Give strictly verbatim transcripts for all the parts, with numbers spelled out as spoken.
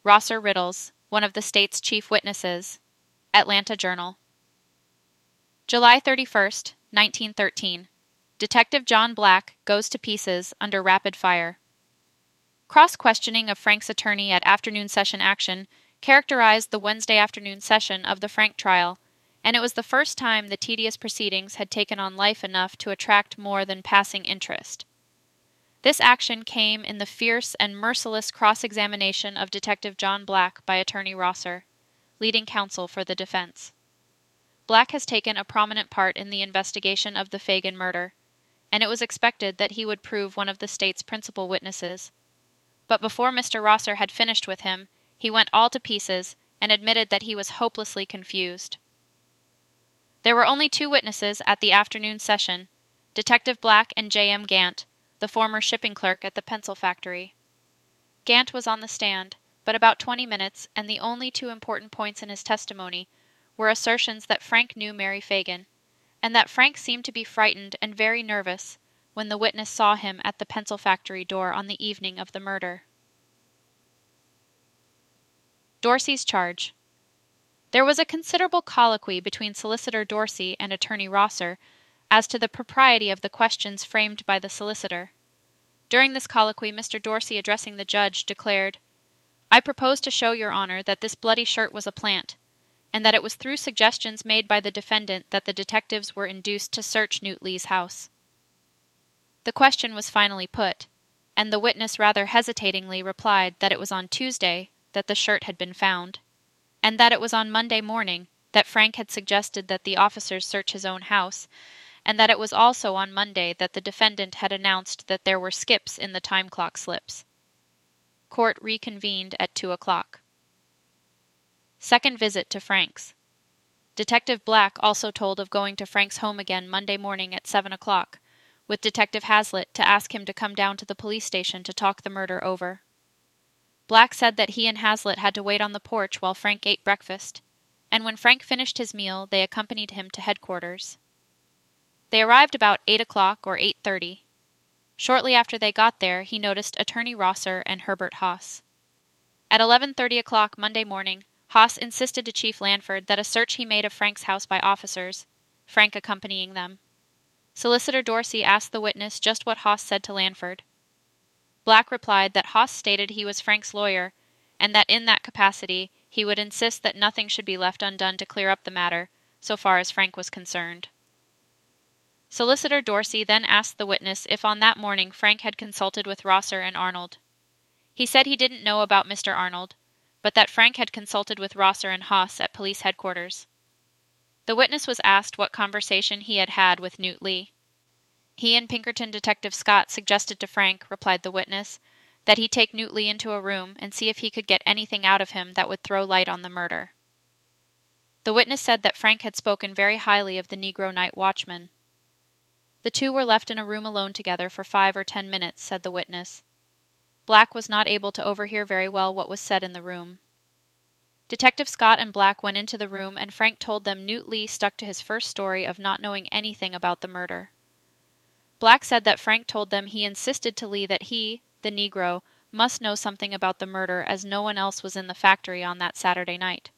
Rosser Riddles, one of the state's chief witnesses. Atlanta Journal. July thirty-first, nineteen thirteen. Detective John Black goes to pieces under rapid fire. Cross-questioning of Frank's attorney at afternoon session action characterized the Wednesday afternoon session of the Frank trial, and it was the first time the tedious proceedings had taken on life enough to attract more than passing interest. This action came in the fierce and merciless cross-examination of Detective John Black by Attorney Rosser, leading counsel for the defense. Black has taken a prominent part in the investigation of the Fagan murder, and it was expected that he would prove one of the state's principal witnesses. But before Mister Rosser had finished with him, he went all to pieces and admitted that he was hopelessly confused. There were only two witnesses at the afternoon session, Detective Black and J M Gant, the former shipping clerk at the pencil factory. Gant was on the stand, but about twenty minutes, and the only two important points in his testimony were assertions that Frank knew Mary Fagan, and that Frank seemed to be frightened and very nervous when the witness saw him at the pencil factory door on the evening of the murder. Dorsey's charge. There was a considerable colloquy between Solicitor Dorsey and Attorney Rosser as to the propriety of the questions framed by the solicitor. During this colloquy, Mister Dorsey, addressing the judge, declared, "I propose to show Your Honor that this bloody shirt was a plant, and that it was through suggestions made by the defendant that the detectives were induced to search Newt Lee's house." The question was finally put, and the witness rather hesitatingly replied that it was on Tuesday that the shirt had been found, and that it was on Monday morning that Frank had suggested that the officers search his own house, and that it was also on Monday that the defendant had announced that there were skips in the time clock slips. Court reconvened at two o'clock. Second visit to Frank's. Detective Black also told of going to Frank's home again Monday morning at seven o'clock, with Detective Hazlitt to ask him to come down to the police station to talk the murder over. Black said that he and Hazlitt had to wait on the porch while Frank ate breakfast, and when Frank finished his meal, they accompanied him to headquarters. They arrived about eight o'clock or eight thirty. Shortly after they got there, he noticed Attorney Rosser and Herbert Haas. At eleven thirty o'clock Monday morning, Haas insisted to Chief Lanford that a search he made of Frank's house by officers, Frank accompanying them. Solicitor Dorsey asked the witness just what Haas said to Lanford. Black replied that Haas stated he was Frank's lawyer, and that in that capacity he would insist that nothing should be left undone to clear up the matter, so far as Frank was concerned. Solicitor Dorsey then asked the witness if on that morning Frank had consulted with Rosser and Arnold. He said he didn't know about Mister Arnold, but that Frank had consulted with Rosser and Haas at police headquarters. The witness was asked what conversation he had had with Newt Lee. He and Pinkerton Detective Scott suggested to Frank, replied the witness, that he take Newt Lee into a room and see if he could get anything out of him that would throw light on the murder. The witness said that Frank had spoken very highly of the Negro night watchman. The two were left in a room alone together for five or ten minutes, said the witness. Black was not able to overhear very well what was said in the room. Detective Scott and Black went into the room, and Frank told them Newt Lee stuck to his first story of not knowing anything about the murder. Black said that Frank told them he insisted to Lee that he, the Negro, must know something about the murder as no one else was in the factory on that Saturday night.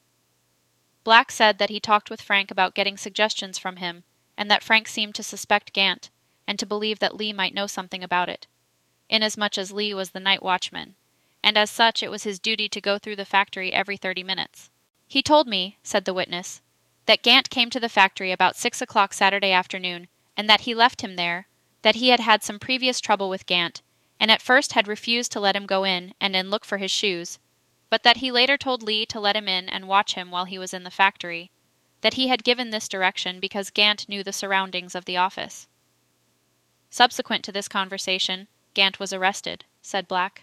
Black said that he talked with Frank about getting suggestions from him, and that Frank seemed to suspect Gant, and to believe that Lee might know something about it, inasmuch as Lee was the night watchman, and as such it was his duty to go through the factory every thirty minutes. He told me, said the witness, that Gant came to the factory about six o'clock Saturday afternoon, and that he left him there, that he had had some previous trouble with Gant, and at first had refused to let him go in and then look for his shoes, but that he later told Lee to let him in and watch him while he was in the factory, that he had given this direction because Gant knew the surroundings of the office. Subsequent to this conversation, Gant was arrested, said Black.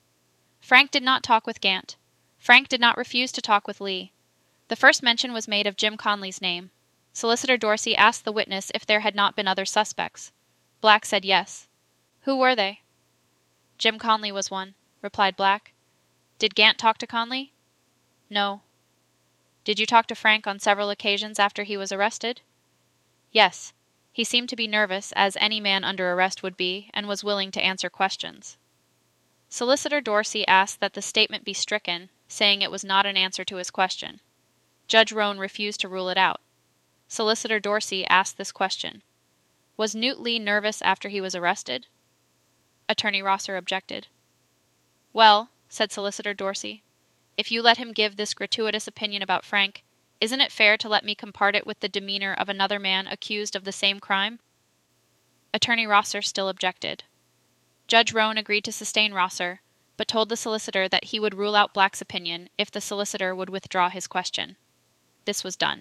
Frank did not talk with Gant. Frank did not refuse to talk with Lee. The first mention was made of Jim Conley's name. Solicitor Dorsey asked the witness if there had not been other suspects. Black said yes. Who were they? Jim Conley was one, replied Black. Did Gant talk to Conley? No. Did you talk to Frank on several occasions after he was arrested? Yes. He seemed to be nervous, as any man under arrest would be, and was willing to answer questions. Solicitor Dorsey asked that the statement be stricken, saying it was not an answer to his question. Judge Roan refused to rule it out. Solicitor Dorsey asked this question. Was Newt Lee nervous after he was arrested? Attorney Rosser objected. Well, said Solicitor Dorsey, if you let him give this gratuitous opinion about Frank, isn't it fair to let me compart it with the demeanor of another man accused of the same crime? Attorney Rosser still objected. Judge Roan agreed to sustain Rosser, but told the solicitor that he would rule out Black's opinion if the solicitor would withdraw his question. This was done.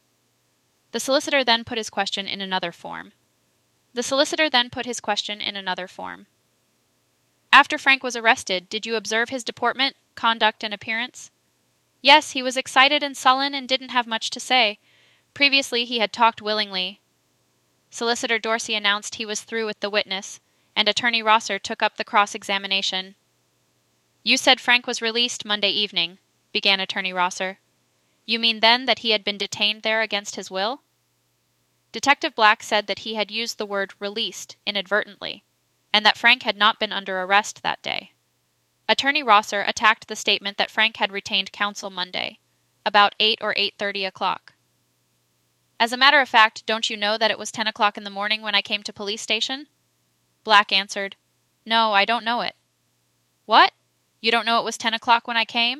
The solicitor then put his question in another form. The solicitor then put his question in another form. After Frank was arrested, did you observe his deportment, conduct, and appearance? Yes, he was excited and sullen and didn't have much to say. Previously he had talked willingly. Solicitor Dorsey announced he was through with the witness, and Attorney Rosser took up the cross-examination. You said Frank was released Monday evening, began Attorney Rosser. You mean then that he had been detained there against his will? Detective Black said that he had used the word released inadvertently, and that Frank had not been under arrest that day. Attorney Rosser attacked the statement that Frank had retained counsel Monday, about eight or eight thirty o'clock. As a matter of fact, don't you know that it was ten o'clock in the morning when I came to police station? Black answered, No, I don't know it. What? You don't know it was ten o'clock when I came?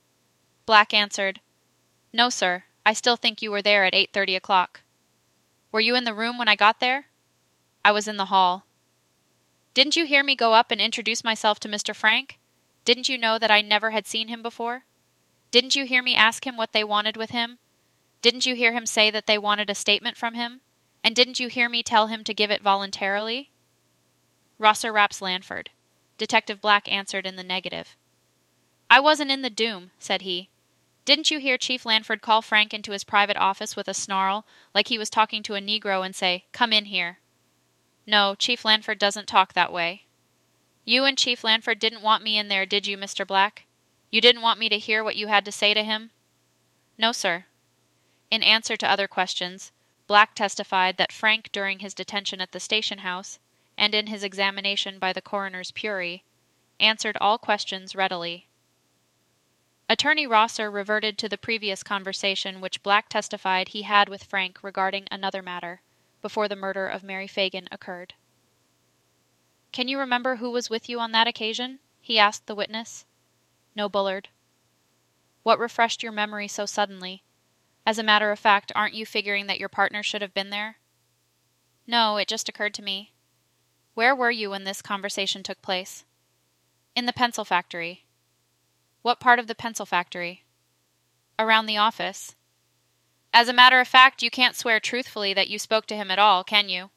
Black answered, No, sir, I still think you were there at eight thirty o'clock. Were you in the room when I got there? I was in the hall. Didn't you hear me go up and introduce myself to Mister Frank? Didn't you know that I never had seen him before? Didn't you hear me ask him what they wanted with him? Didn't you hear him say that they wanted a statement from him? And didn't you hear me tell him to give it voluntarily? Rosser raps Lanford. Detective Black answered in the negative. I wasn't in the doom, said he. Didn't you hear Chief Lanford call Frank into his private office with a snarl, like he was talking to a Negro, and say, Come in here? No, Chief Lanford doesn't talk that way. You and Chief Lanford didn't want me in there, did you, Mister Black? You didn't want me to hear what you had to say to him? No, sir. In answer to other questions, Black testified that Frank, during his detention at the station house, and in his examination by the coroner's Pury, answered all questions readily. Attorney Rosser reverted to the previous conversation which Black testified he had with Frank regarding another matter, before the murder of Mary Fagan occurred. Can you remember who was with you on that occasion? He asked the witness. No, Bullard. What refreshed your memory so suddenly? As a matter of fact, aren't you figuring that your partner should have been there? No, it just occurred to me. Where were you when this conversation took place? In the pencil factory. What part of the pencil factory? Around the office. As a matter of fact, you can't swear truthfully that you spoke to him at all, can you?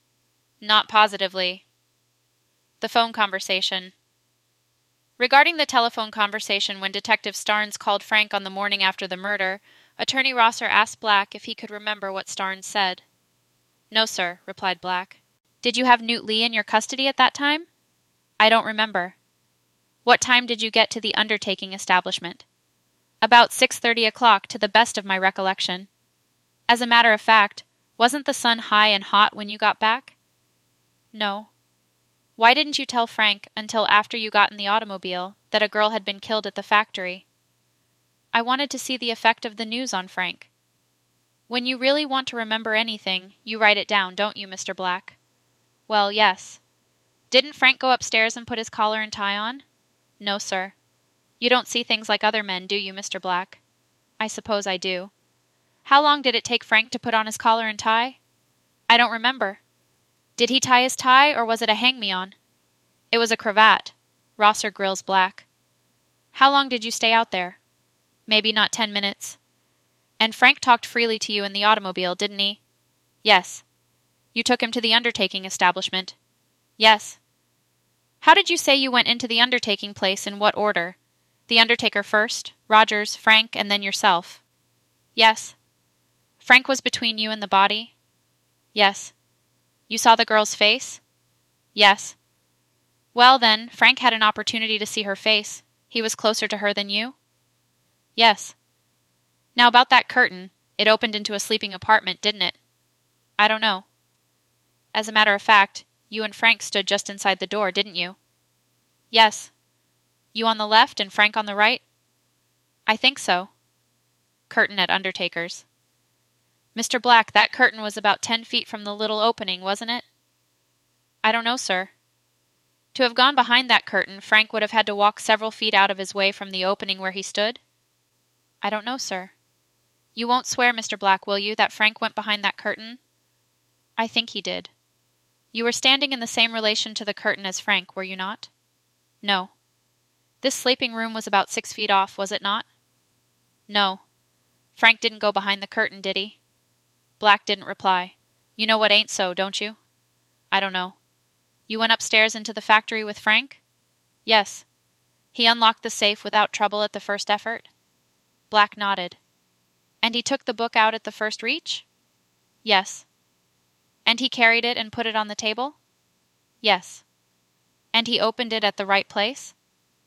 Not positively. The phone conversation. Regarding the telephone conversation when Detective Starnes called Frank on the morning after the murder, Attorney Rosser asked Black if he could remember what Starnes said. No, sir, replied Black. Did you have Newt Lee in your custody at that time? I don't remember. What time did you get to the undertaking establishment? About six thirty o'clock, to the best of my recollection. As a matter of fact, wasn't the sun high and hot when you got back? No. Why didn't you tell Frank, until after you got in the automobile, that a girl had been killed at the factory? I wanted to see the effect of the news on Frank. When you really want to remember anything, you write it down, don't you, Mister Black? Well, yes. Didn't Frank go upstairs and put his collar and tie on? No, sir. You don't see things like other men, do you, Mister Black? I suppose I do. How long did it take Frank to put on his collar and tie? I don't remember. Did he tie his tie, or was it a hang-me-on? It was a cravat. Rosser grills Black. How long did you stay out there? Maybe not ten minutes. And Frank talked freely to you in the automobile, didn't he? Yes. You took him to the undertaking establishment? Yes. How did you say you went into the undertaking place, in what order? The undertaker first, Rogers, Frank, and then yourself? Yes. Frank was between you and the body? Yes. You saw the girl's face? Yes. Well, then, Frank had an opportunity to see her face. He was closer to her than you? Yes. Now about that curtain. It opened into a sleeping apartment, didn't it? I don't know. As a matter of fact, you and Frank stood just inside the door, didn't you? Yes. You on the left and Frank on the right? I think so. Curtain at undertaker's. Mister Black, that curtain was about ten feet from the little opening, wasn't it? I don't know, sir. To have gone behind that curtain, Frank would have had to walk several feet out of his way from the opening where he stood? I don't know, sir. You won't swear, Mister Black, will you, that Frank went behind that curtain? I think he did. You were standing in the same relation to the curtain as Frank, were you not? No. This sleeping room was about six feet off, was it not? No. Frank didn't go behind the curtain, did he? Black didn't reply. You know what ain't so, don't you? I don't know. You went upstairs into the factory with Frank? Yes. He unlocked the safe without trouble at the first effort? Black nodded. And he took the book out at the first reach? Yes. And he carried it and put it on the table? Yes. And he opened it at the right place?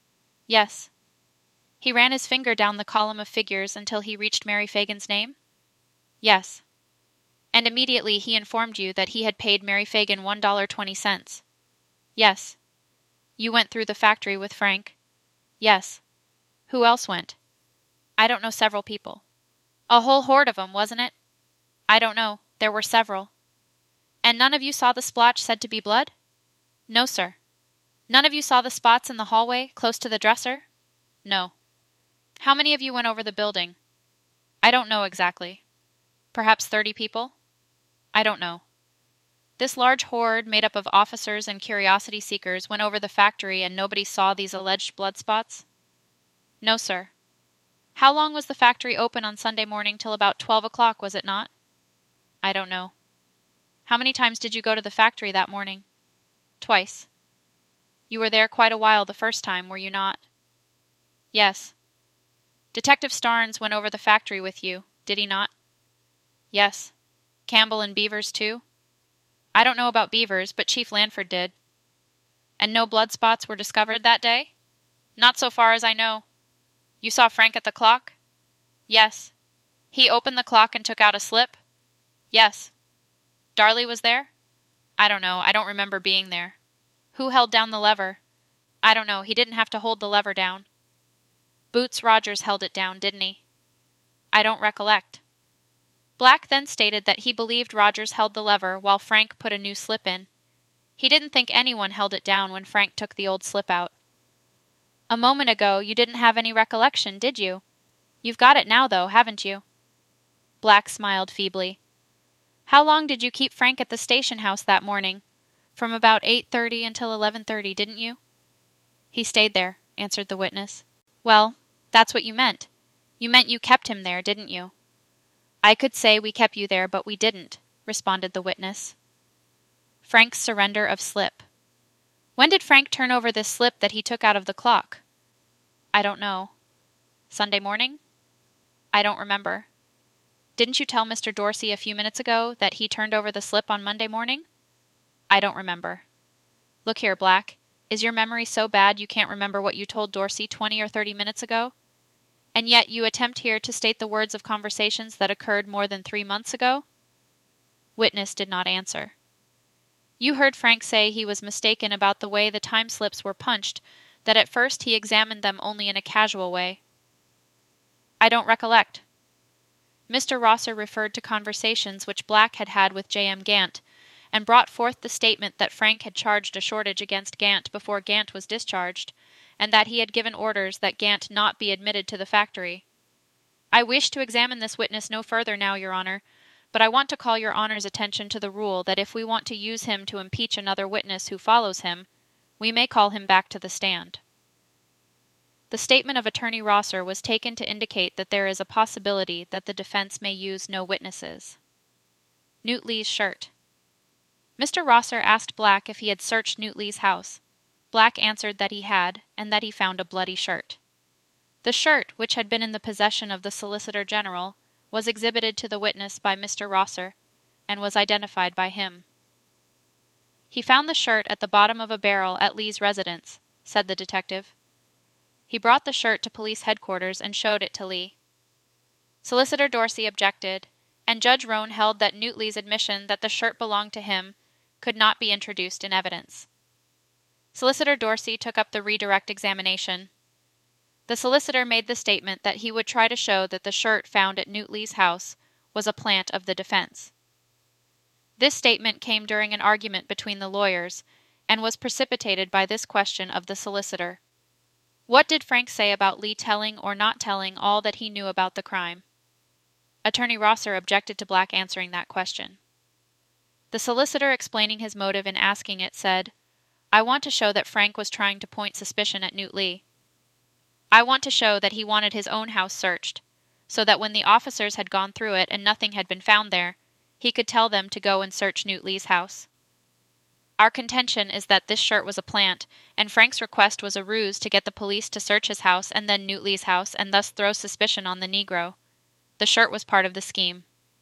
Yes. He ran his finger down the column of figures until he reached Mary Fagan's name? Yes. And immediately he informed you that he had paid Mary Fagan one dollar and twenty cents? Yes. You went through the factory with Frank? Yes. Who else went? I don't know, several people. A whole horde of 'em, wasn't it? I don't know. There were several. And none of you saw the splotch said to be blood? No, sir. None of you saw the spots in the hallway, close to the dresser? No. How many of you went over the building? I don't know exactly. Perhaps thirty people? I don't know. This large horde, made up of officers and curiosity seekers, went over the factory and nobody saw these alleged blood spots? No, sir. How long was the factory open on Sunday morning till about twelve o'clock, was it not? I don't know. How many times did you go to the factory that morning? Twice. You were there quite a while the first time, were you not? Yes. Detective Starnes went over the factory with you, did he not? Yes. Campbell and Beavers, too? I don't know about Beavers, but Chief Lanford did. And no blood spots were discovered that day? Not so far as I know. You saw Frank at the clock? Yes. He opened the clock and took out a slip? Yes. Darley was there? I don't know. I don't remember being there. Who held down the lever? I don't know. He didn't have to hold the lever down. Boots Rogers held it down, didn't he? I don't recollect. Black then stated that he believed Rogers held the lever while Frank put a new slip in. He didn't think anyone held it down when Frank took the old slip out. A moment ago you didn't have any recollection, did you? You've got it now, though, haven't you? Black smiled feebly. How long did you keep Frank at the station house that morning? From about eight thirty until eleven thirty, didn't you? He stayed there, answered the witness. Well, that's what you meant. You meant you kept him there, didn't you? I could say we kept you there, but we didn't, responded the witness. Frank's surrender of slip. When did Frank turn over this slip that he took out of the clock? I don't know. Sunday morning? I don't remember. Didn't you tell Mister Dorsey a few minutes ago that he turned over the slip on Monday morning? I don't remember. Look here, Black. Is your memory so bad you can't remember what you told Dorsey twenty or thirty minutes ago? And yet you attempt here to state the words of conversations that occurred more than three months ago? Witness did not answer. You heard Frank say he was mistaken about the way the time slips were punched, that at first he examined them only in a casual way. I don't recollect. Mister Rosser referred to conversations which Black had had with J M Gant, and brought forth the statement that Frank had charged a shortage against Gant before Gant was discharged, and that he had given orders that Gant not be admitted to the factory. I wish to examine this witness no further now, Your Honor, but I want to call Your Honor's attention to the rule that if we want to use him to impeach another witness who follows him, we may call him back to the stand. The statement of Attorney Rosser was taken to indicate that there is a possibility that the defense may use no witnesses. Newt Lee's shirt. Mister Rosser asked Black if he had searched Newt Lee's house. Black answered that he had, and that he found a bloody shirt. The shirt, which had been in the possession of the Solicitor General, was exhibited to the witness by Mister Rosser, and was identified by him. He found the shirt at the bottom of a barrel at Lee's residence, said the detective. He brought the shirt to police headquarters and showed it to Lee. Solicitor Dorsey objected, and Judge Roan held that Newt Lee's admission that the shirt belonged to him could not be introduced in evidence. Solicitor Dorsey took up the redirect examination. The solicitor made the statement that he would try to show that the shirt found at Newt Lee's house was a plant of the defense. This statement came during an argument between the lawyers and was precipitated by this question of the solicitor. What did Frank say about Lee telling or not telling all that he knew about the crime? Attorney Rosser objected to Black answering that question. The solicitor, explaining his motive in asking it, said, "I want to show that Frank was trying to point suspicion at Newt Lee. I want to show that he wanted his own house searched, so that when the officers had gone through it and nothing had been found there, he could tell them to go and search Newt Lee's house. Our contention is that this shirt was a plant, and Frank's request was a ruse to get the police to search his house and then Newt Lee's house and thus throw suspicion on the Negro. The shirt was part of the scheme."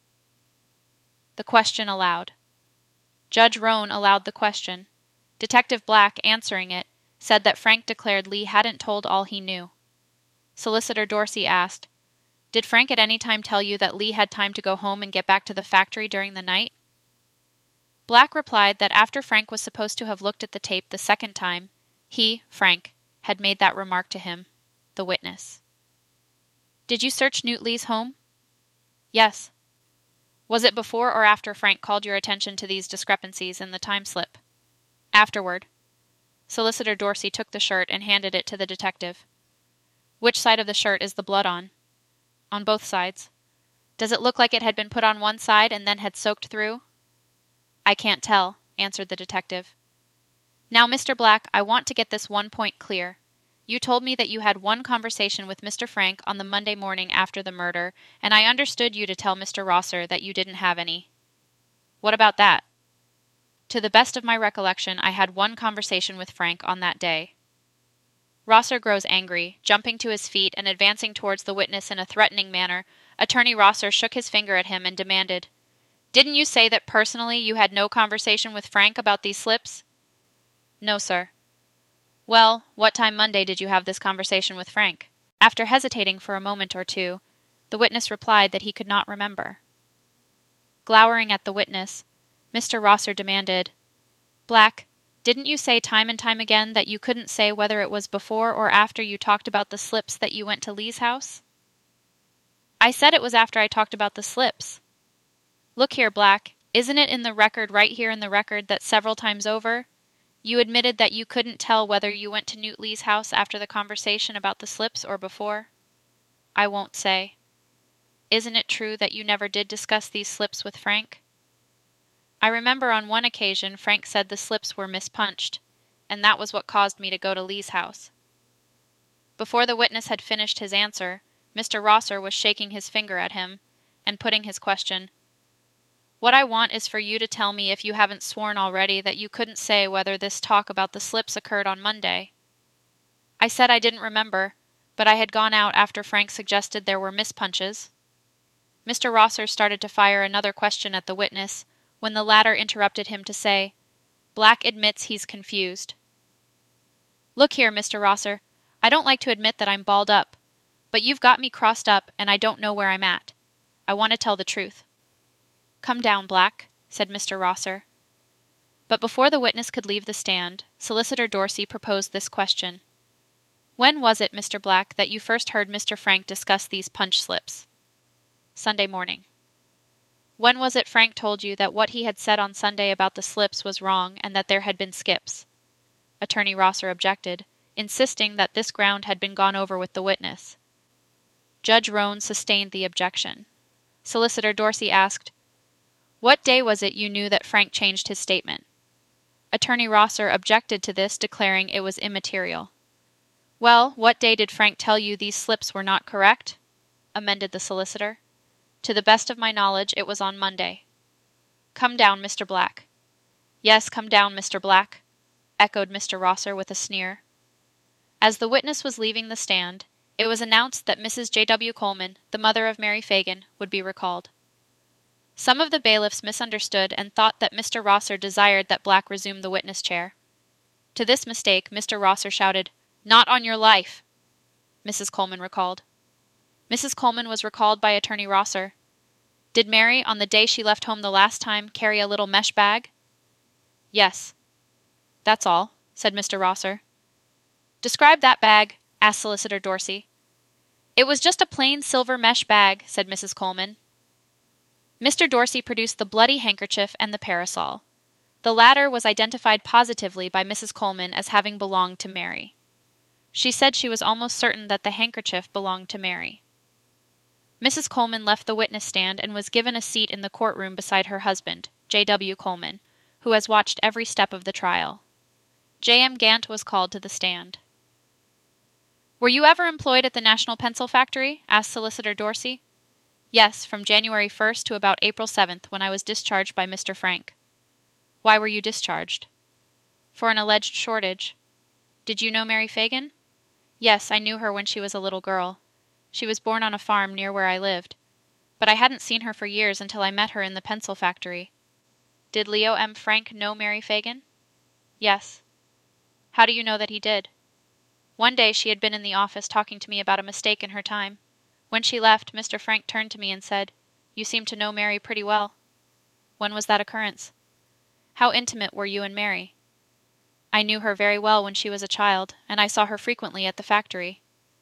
The question aloud. Judge Roan allowed the question. Detective Black, answering it, said that Frank declared Lee hadn't told all he knew. Solicitor Dorsey asked, "Did Frank at any time tell you that Lee had time to go home and get back to the factory during the night?" Black replied that after Frank was supposed to have looked at the tape the second time, he, Frank, had made that remark to him, the witness. "Did you search Newt Lee's home?" "Yes." "Was it before or after Frank called your attention to these discrepancies in the time slip?" "Afterward." Solicitor Dorsey took the shirt and handed it to the detective. "Which side of the shirt is the blood on?" "On both sides." "Does it look like it had been put on one side and then had soaked through?" "I can't tell," answered the detective. "Now, Mister Black, I want to get this one point clear. You told me that you had one conversation with Mister Frank on the Monday morning after the murder, and I understood you to tell Mister Rosser that you didn't have any. What about that?" "To the best of my recollection, I had one conversation with Frank on that day." Rosser grows angry, jumping to his feet and advancing towards the witness in a threatening manner. Attorney Rosser shook his finger at him and demanded, "Didn't you say that personally you had no conversation with Frank about these slips?" "No, sir." "Well, what time Monday did you have this conversation with Frank?" After hesitating for a moment or two, the witness replied that he could not remember. Glowering at the witness, Mister Rosser demanded, "Black, didn't you say time and time again that you couldn't say whether it was before or after you talked about the slips that you went to Lee's house?" "I said it was after I talked about the slips." "Look here, Black, isn't it in the record right here in the record that several times over you admitted that you couldn't tell whether you went to Newt Lee's house after the conversation about the slips or before?" "I won't say." "Isn't it true that you never did discuss these slips with Frank?" "I remember on one occasion Frank said the slips were mispunched, and that was what caused me to go to Lee's house." Before the witness had finished his answer, Mister Rosser was shaking his finger at him and putting his question, "What I want is for you to tell me, if you haven't sworn already, that you couldn't say whether this talk about the slips occurred on Monday." "I said I didn't remember, but I had gone out after Frank suggested there were mispunches." Mister Rosser started to fire another question at the witness, when the latter interrupted him to say, "Black admits he's confused." "Look here, Mister Rosser, I don't like to admit that I'm balled up, but you've got me crossed up and I don't know where I'm at. I want to tell the truth." "Come down, Black," said Mister Rosser. But before the witness could leave the stand, Solicitor Dorsey proposed this question. "When was it, Mister Black, that you first heard Mister Frank discuss these punch slips?" "Sunday morning." "When was it Frank told you that what he had said on Sunday about the slips was wrong and that there had been skips?" Attorney Rosser objected, insisting that this ground had been gone over with the witness. Judge Roan sustained the objection. Solicitor Dorsey asked, "What day was it you knew that Frank changed his statement?" Attorney Rosser objected to this, declaring it was immaterial. "Well, what day did Frank tell you these slips were not correct?" amended the solicitor. "To the best of my knowledge, it was on Monday." "Come down, Mister Black." "Yes, come down, Mister Black," echoed Mister Rosser with a sneer. As the witness was leaving the stand, it was announced that Missus J W Coleman, the mother of Mary Fagan, would be recalled. Some of the bailiffs misunderstood and thought that Mister Rosser desired that Black resume the witness chair. To this mistake, Mister Rosser shouted, "Not on your life!" Missus Coleman recalled. Missus Coleman was recalled by Attorney Rosser. "Did Mary, on the day she left home the last time, carry a little mesh bag?" "Yes." "That's all," said Mister Rosser. "Describe that bag," asked Solicitor Dorsey. It was just a plain silver mesh bag, said Missus Coleman. Mister Dorsey produced the bloody handkerchief and the parasol. The latter was identified positively by Missus Coleman as having belonged to Mary. She said she was almost certain that the handkerchief belonged to Mary. Missus Coleman left the witness stand and was given a seat in the courtroom beside her husband, J W Coleman, who has watched every step of the trial. J M Gant was called to the stand. Were you ever employed at the National Pencil Factory? Asked Solicitor Dorsey. Yes, from January first to about April seventh, when I was discharged by Mister Frank. Why were you discharged? For an alleged shortage. Did you know Mary Fagan? Yes, I knew her when she was a little girl. She was born on a farm near where I lived. But I hadn't seen her for years until I met her in the pencil factory. Did Leo M. Frank know Mary Fagan? Yes. How do you know that he did? One day she had been in the office talking to me about a mistake in her time. When she left, Mister Frank turned to me and said, "You seem to know Mary pretty well." When was that occurrence? How intimate were you and Mary? I knew her very well when she was a child, and I saw her frequently at the factory.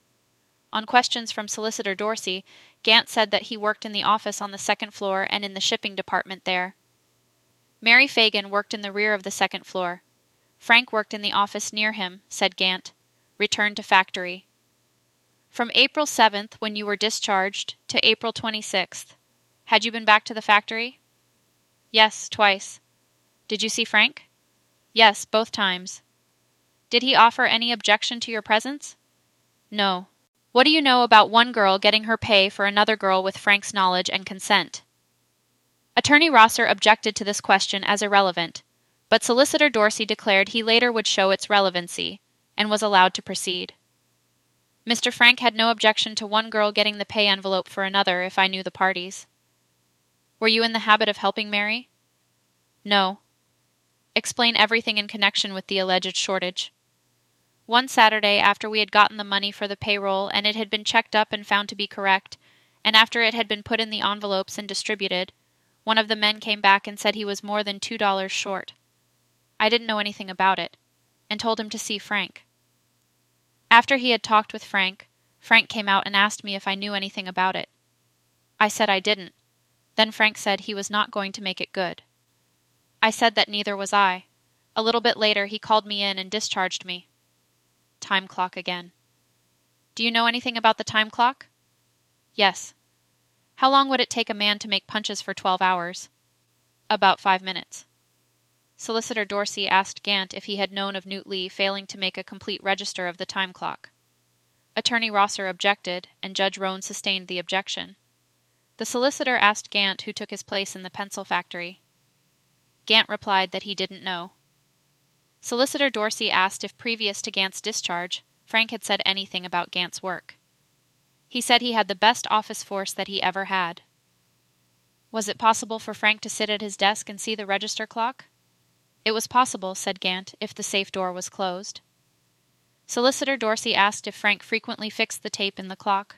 On questions from Solicitor Dorsey, Gant said that he worked in the office on the second floor and in the shipping department there. Mary Fagan worked in the rear of the second floor. Frank worked in the office near him, said Gant. Returned to factory. From April seventh, when you were discharged, to April twenty-sixth, had you been back to the factory? Yes, twice. Did you see Frank? Yes, both times. Did he offer any objection to your presence? No. What do you know about one girl getting her pay for another girl with Frank's knowledge and consent? Attorney Rosser objected to this question as irrelevant, but Solicitor Dorsey declared he later would show its relevancy, and was allowed to proceed. Mister Frank had no objection to one girl getting the pay envelope for another if I knew the parties. Were you in the habit of helping Mary? No. Explain everything in connection with the alleged shortage. One Saturday, after we had gotten the money for the payroll and it had been checked up and found to be correct, and after it had been put in the envelopes and distributed, one of the men came back and said he was more than two dollars short. I didn't know anything about it, and told him to see Frank. After he had talked with Frank, Frank came out and asked me if I knew anything about it. I said I didn't. Then Frank said he was not going to make it good. I said that neither was I. A little bit later he called me in and discharged me. Time clock again. Do you know anything about the time clock? Yes. How long would it take a man to make punches for twelve hours? About five minutes. Solicitor Dorsey asked Gant if he had known of Newt Lee failing to make a complete register of the time clock. Attorney Rosser objected, and Judge Roan sustained the objection. The solicitor asked Gant who took his place in the pencil factory. Gant replied that he didn't know. Solicitor Dorsey asked if previous to Gant's discharge, Frank had said anything about Gant's work. He said he had the best office force that he ever had. Was it possible for Frank to sit at his desk and see the register clock? It was possible, said Gant, if the safe door was closed. Solicitor Dorsey asked if Frank frequently fixed the tape in the clock.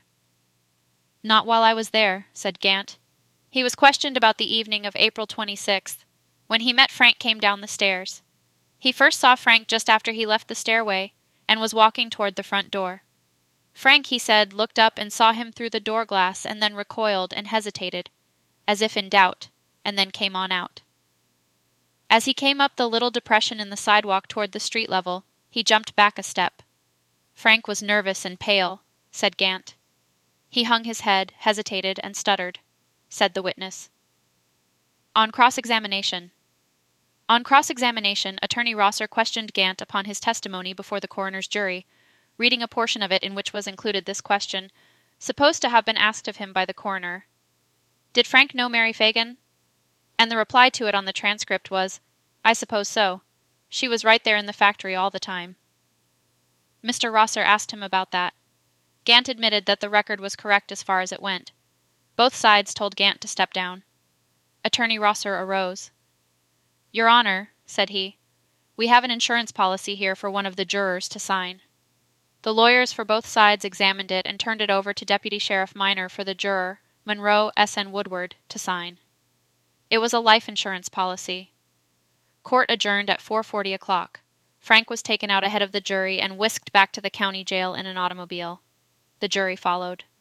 Not while I was there, said Gant. He was questioned about the evening of April twenty-sixth, when he met Frank came down the stairs. He first saw Frank just after he left the stairway, and was walking toward the front door. Frank, he said, looked up and saw him through the door glass and then recoiled and hesitated, as if in doubt, and then came on out. As he came up the little depression in the sidewalk toward the street level, he jumped back a step. Frank was nervous and pale, said Gant. He hung his head, hesitated, and stuttered, said the witness. On cross-examination. On cross-examination, Attorney Rosser questioned Gant upon his testimony before the coroner's jury, reading a portion of it in which was included this question, supposed to have been asked of him by the coroner. Did Frank know Mary Fagan? And the reply to it on the transcript was, I suppose so. She was right there in the factory all the time. Mister Rosser asked him about that. Gant admitted that the record was correct as far as it went. Both sides told Gant to step down. Attorney Rosser arose. Your Honor, said he, we have an insurance policy here for one of the jurors to sign. The lawyers for both sides examined it and turned it over to Deputy Sheriff Minor for the juror, Monroe S N Woodward, to sign. It was a life insurance policy. Court adjourned at four forty o'clock. Frank was taken out ahead of the jury and whisked back to the county jail in an automobile. The jury followed.